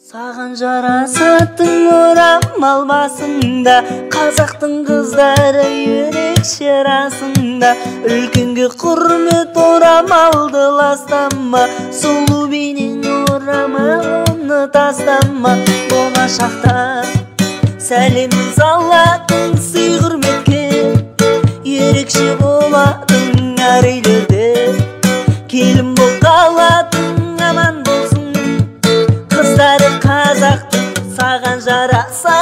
Саған жарасатын орамал басыңда, қазақтың қыздары ерекше расында. Үлкенге құрмет орамалды ластама, сұлу бейнең орамалны тастама. Болашақта сәлемін салатын сый құрметке, ерекше боладың әр үйлерде. Келін болып қалатын аман болсын, қыздары қазақтың саған жараса.